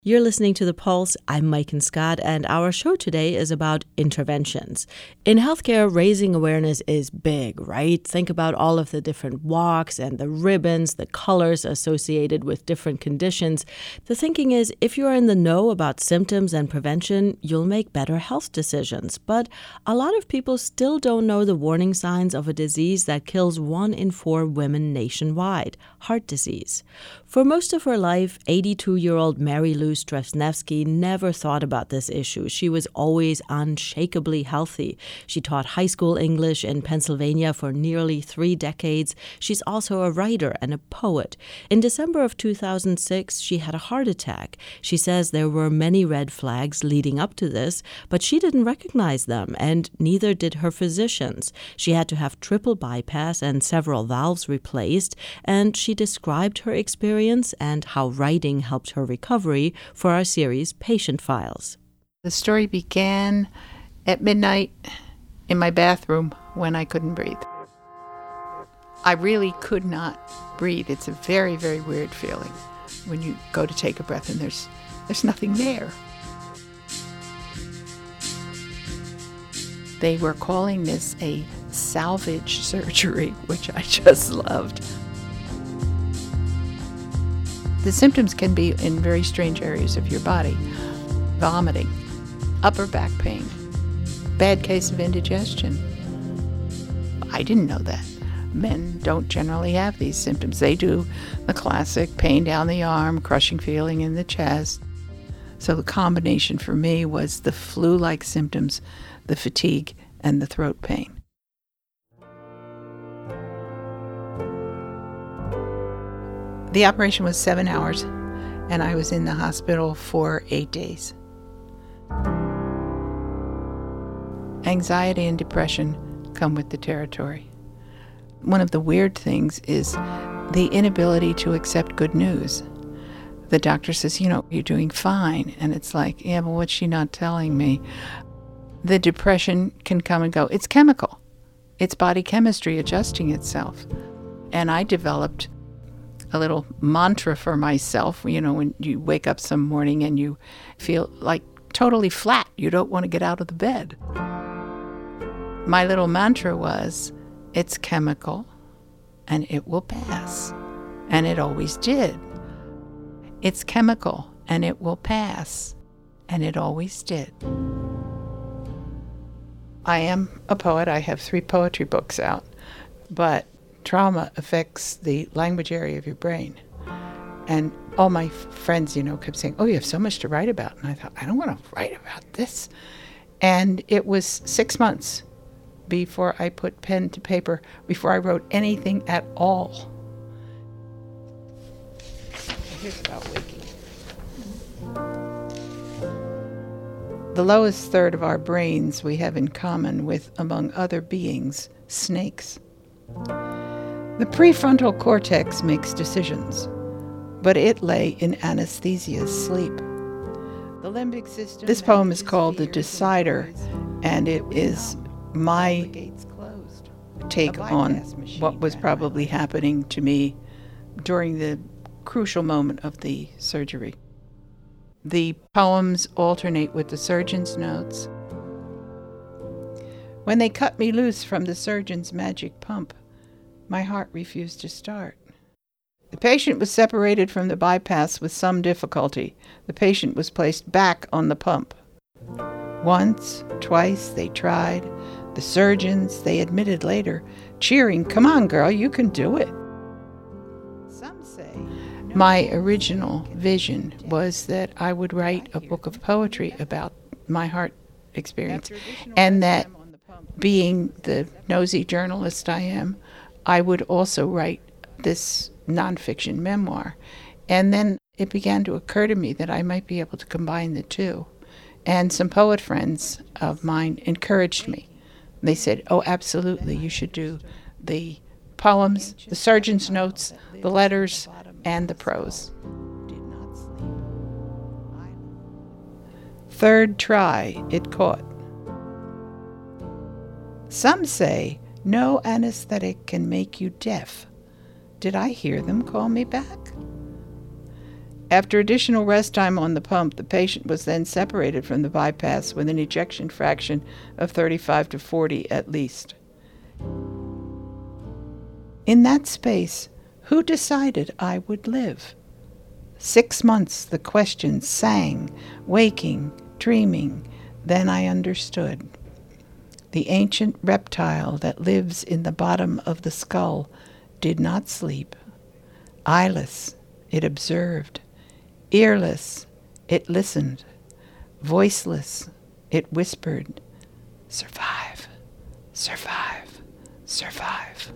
You're listening to The Pulse. I'm Mike and Scott, and our show today is about interventions. In healthcare, raising awareness is big, right? Think about all of the different walks and the ribbons, the colors associated with different conditions. The thinking is, if you're in the know about symptoms and prevention, you'll make better health decisions. But a lot of people still don't know the warning signs of a disease that kills 1 in 4 women nationwide, heart disease. For most of her life, 82-year-old Mary Lou Stresnevsky never thought about this issue. She was always unshakably healthy. She taught high school English in Pennsylvania for nearly 3 decades. She's also a writer and a poet. In December of 2006, she had a heart attack. She says there were many red flags leading up to this, but she didn't recognize them, and neither did her physicians. She had to have triple bypass and several valves replaced, and she described her experience and how writing helped her recovery for our series Patient Files. The story began at midnight in my bathroom when I couldn't breathe. I really could not breathe. It's a very, very weird feeling when you go to take a breath and there's nothing there. They were calling this a salvage surgery, which I just loved. The symptoms can be in very strange areas of your body. Vomiting, upper back pain, bad case of indigestion. I didn't know that. Men don't generally have these symptoms. They do the classic pain down the arm, crushing feeling in the chest. So the combination for me was the flu-like symptoms, the fatigue, and the throat pain. The operation was 7 hours, and I was in the hospital for 8 days. Anxiety and depression come with the territory. One of the weird things is the inability to accept good news. The doctor says, you're doing fine. And it's like, yeah, but what's she not telling me? The depression can come and go. It's chemical. It's body chemistry adjusting itself. And I developed a little mantra for myself, when you wake up some morning and you feel like totally flat, you don't want to get out of the bed. My little mantra was, it's chemical and it will pass. And it always did. It's chemical and it will pass. And it always did. I am a poet. I have 3 poetry books out. But trauma affects the language area of your brain. And all my friends, kept saying, oh, you have so much to write about. And I thought, I don't want to write about this. And it was 6 months before I put pen to paper, before I wrote anything at all. Here's about waking. The lowest third of our brains we have in common with, among other beings, snakes. The prefrontal cortex makes decisions, but it lay in anesthesia's sleep. The limbic system. This poem is called The Decider, and it is my take on what was probably happening to me during the crucial moment of the surgery. The poems alternate with the surgeon's notes. When they cut me loose from the surgeon's magic pump, my heart refused to start. The patient was separated from the bypass with some difficulty. The patient was placed back on the pump. Once, twice, they tried. The surgeons, they admitted later, cheering, "Come on, girl, you can do it." Some say my original vision was that I would write a book of poetry about my heart experience, and that being the nosy journalist I am, I would also write this nonfiction memoir. And then it began to occur to me that I might be able to combine the two. And some poet friends of mine encouraged me. They said, oh, absolutely, you should do the poems, the surgeon's notes, the letters, and the prose. Third try, it caught. Some say no anesthetic can make you deaf. Did I hear them call me back? After additional rest time on the pump, the patient was then separated from the bypass with an ejection fraction of 35 to 40 at least. In that space, who decided I would live? 6 months the questions sang, waking, dreaming. Then I understood. The ancient reptile that lives in the bottom of the skull did not sleep. Eyeless, it observed. Earless, it listened. Voiceless, it whispered, "Survive, survive, survive."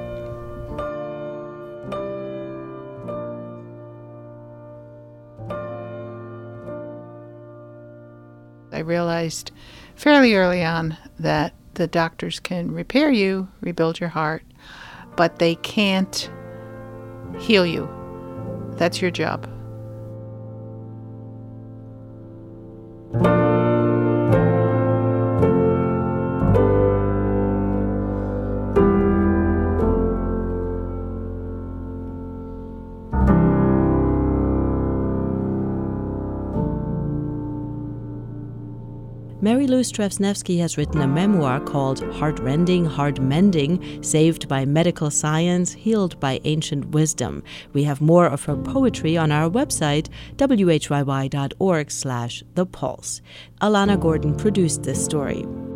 I realized fairly early on that the doctors can repair you, rebuild your heart, but they can't heal you. That's your job. Mary Lou Strazhevsky has written a memoir called Heartrending, Heart-Mending, Saved by Medical Science, Healed by Ancient Wisdom. We have more of her poetry on our website, whyy.org/thepulse. Alana Gordon produced this story.